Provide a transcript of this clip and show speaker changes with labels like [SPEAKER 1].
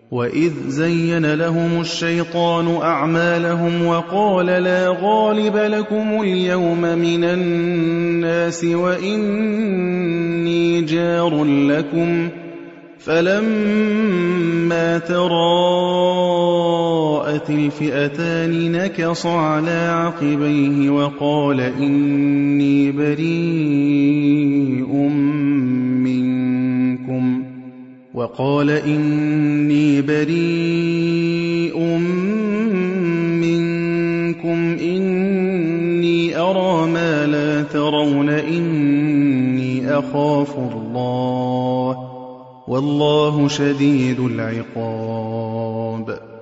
[SPEAKER 1] وَإِذْ زَيَّنَ لَهُمُ الشَّيْطَانُ أَعْمَالَهُمْ وَقَالَ لَا غَالِبَ لَكُمُ الْيَوْمَ مِنَ النَّاسِ وَإِنِّي جَارٌ لَكُمْ فَلَمَّا تَرَاءَتِ الْفِئَتَانِ نَكَصَ عَلَىٰ عَقِبَيْهِ وَقَالَ إِنِّي بَرِيءٌ مِّنكُمْ إِنِّي أَرَىٰ مَا لَا تَرَوْنَ إِنِّي أَخَافُ اللَّهَ وَاللَّهُ شَدِيدُ الْعِقَابِ